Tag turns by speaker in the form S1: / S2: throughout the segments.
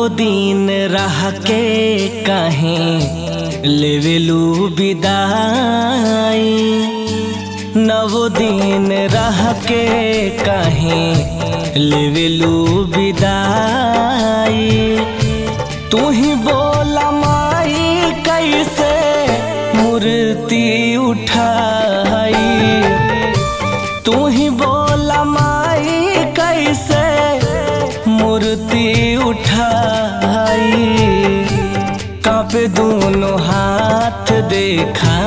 S1: दिन रह के काहे लेवेलू विदाई। 9 दिन रह के काहे लेवेलू विदाई। तू ही बोला माई कैसे मूर्ति उठाई। तू ही बोला माई कैसे मूर्ति उठाई। कांपे दोनों हाथ देखा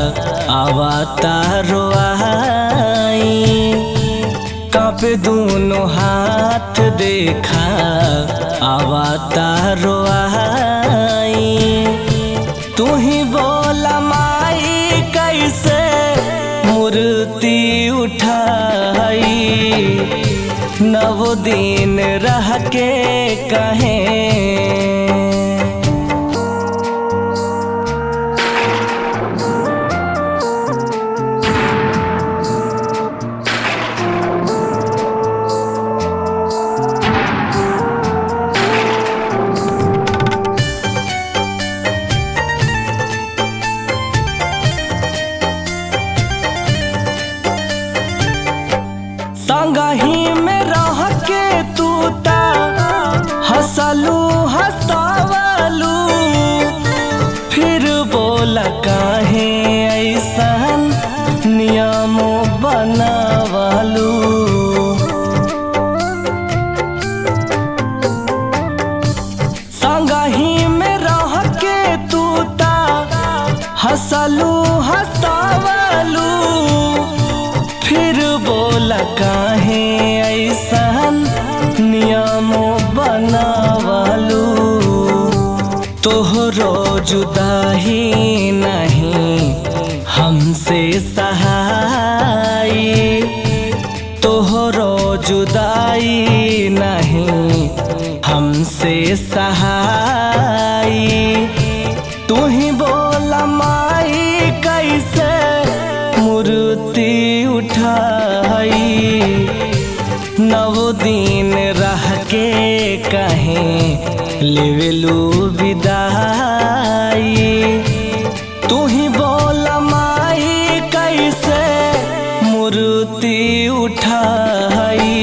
S1: अवतारो आई। कांपे दोनों हाथ देखा अवतारो आई। तू ही बोला माई कैसे मूर्ति उठाई। 9 दिन रह के कहे संगही में रह के तू ता हंसलू हंसावलू। फिर बोला काहे ऐसन नियम बनावलू। संगही में रह के तू ता हंसलू हंसावलू। फिर बोला काहे ऐसन नियम बनावलू। तोहरो जुदाई नहीं हमसे सहाई। तोहरो जुदाई नहीं हमसे सहाई। तू ही बोला माई कैसे मूर्ति उठाई। 9 दिन रह के कहे लेवेलू विदाई। तू ही बोला माई कैसे मूर्ति उठाई।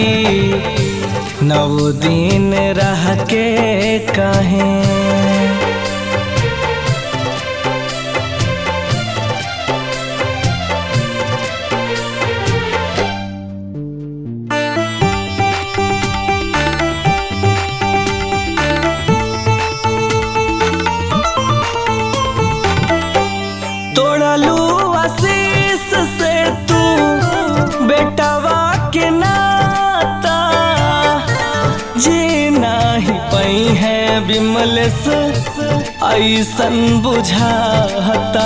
S1: 9 दिन रह के कहे आशीष से तू बेटवा के नाता। जीना ही पई है बिमल से ऐसन बुझाता।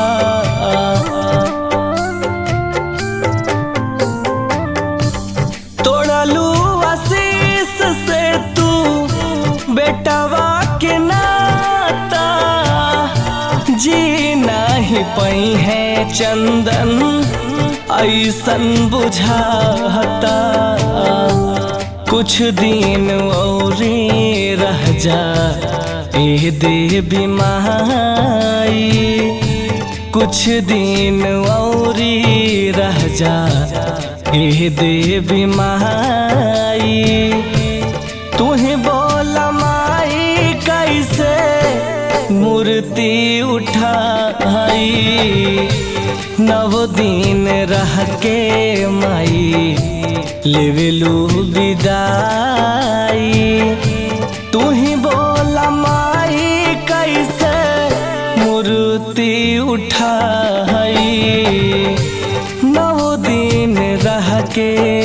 S1: तोड़लू आशीष से तू बेटवा के नाता। जीना ही पई है चंदन ऐसन बुझाता। कुछ दिन और रह जा ए देवी माई। कुछ दिन और रह जा ए देवी माई। तू ही बोला माई कैसे मूर्ति उठाई। 9 दिन रह के माई लेवेलू विदाई। तू ही बोला माई कैसे मूर्ति उठाई। 9 दिन रह के